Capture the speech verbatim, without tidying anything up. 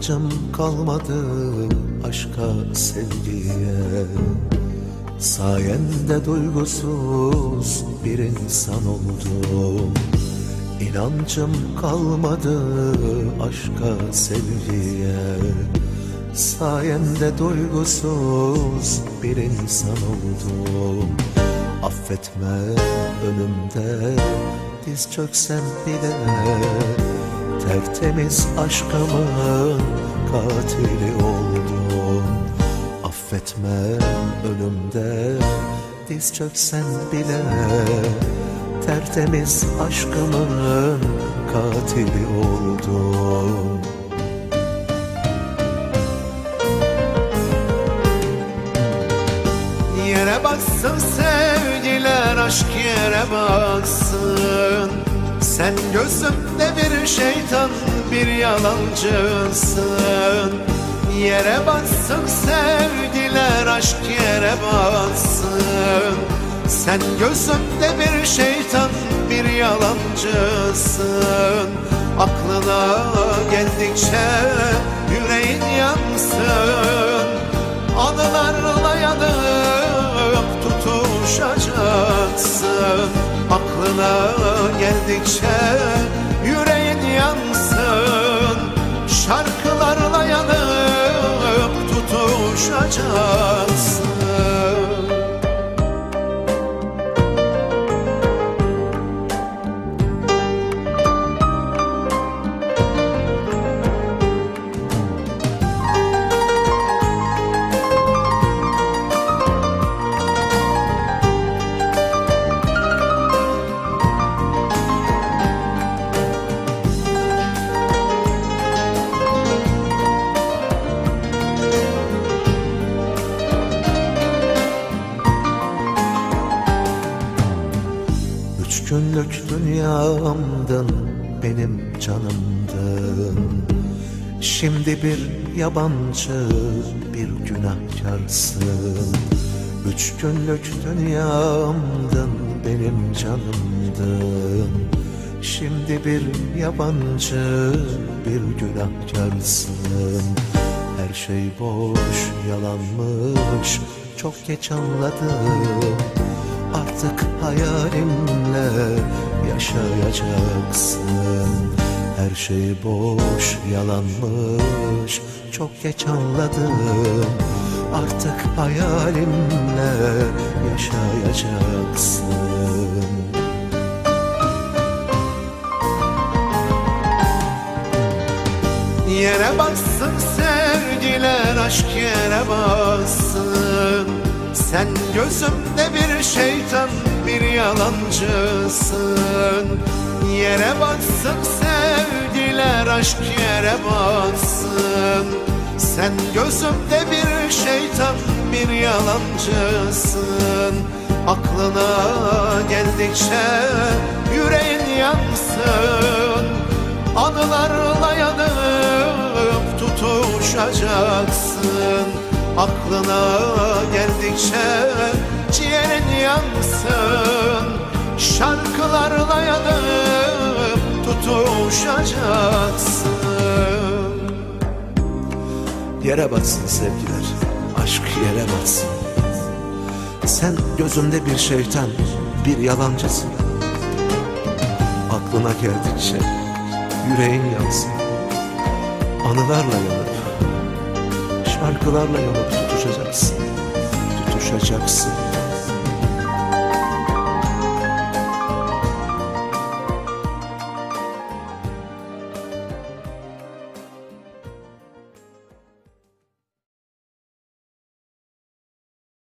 İnancım kalmadı aşka sevgiye. Sayende duygusuz bir insan oldum. İnancım kalmadı aşka sevgiye. Sayende duygusuz bir insan oldum. Affetme önümde diz çöksem bile, tertemiz aşkımın katili oldum. Affetme önümde diz çöksen bile, tertemiz aşkımın katili oldum. Yere baksın sevgiler, aşk yere baksın. Sen gözümde bir şeytan, bir yalancısın. Yere baksın sevgiler, aşk yere baksın. Sen gözümde bir şeytan, bir yalancısın. Aklına geldikçe yüreğin yansın. Anılarla yanıp tutuşacaksın. Aklına geldikçe yüreğin yansın. Şarkılarla yanıp tutuşacaksın. Üç günlük dünyamdın, benim canımdın. Şimdi bir yabancı, bir günahkarsın. Üç günlük dünyamdın, benim canımdın. Şimdi bir yabancı, bir günahkarsın. Her şey boş, yalanmış, çok geç anladım. Artık hayalimle yaşayacaksın. Her şey boş, yalanmış, çok geç anladım. Artık hayalimle yaşayacaksın. Yere baksın sevgiler, aşk yere baksın. Sen gözümde bir şeytan, bir yalancısın. Yere baksın sevgiler, aşk yere baksın. Sen gözümde bir şeytan, bir yalancısın. Aklına geldikçe yüreğin yansın. Anılarla yanıp tutuşacaksın. Aklına geldikçe ciğerin yansın. Şarkılarla yanıp tutuşacaksın. Yere batsın sevgiler, aşk yere batsın. Sen gözümde bir şeytan, bir yalancısın. Aklına geldikçe yüreğin yansın. Anılarla yanıp, şarkılarla yanıp tutuşacaksın, tutuşacaksın.